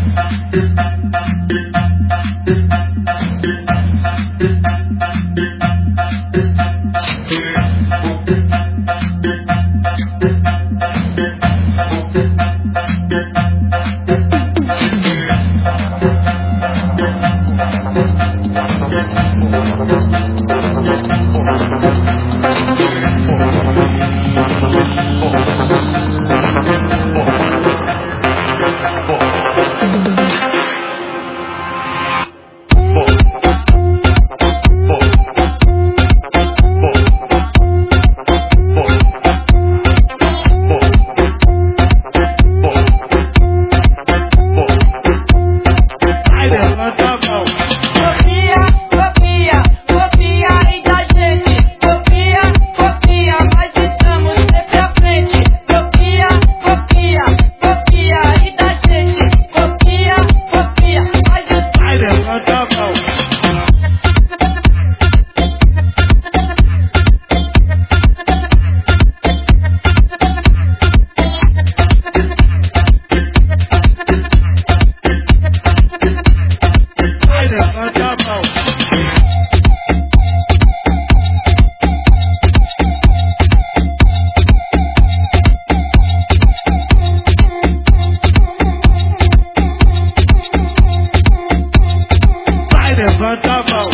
Levanta a mão.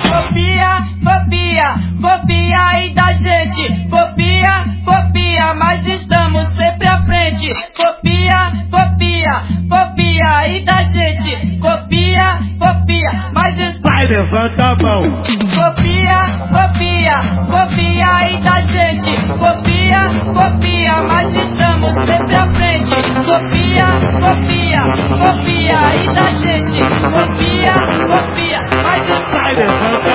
Copia, copia, copia aí da gente. Copia, copia, mas estamos sempre à frente. Copia, copia, copia aí da gente. Copia, copia, mas Vai, levanta a mão. Copia, copia, copia aí da gente. Copia, copia, mas estamos sempre à frente. Copia, copia, copia aí da gente. Copia, copia, mas Vai, levanta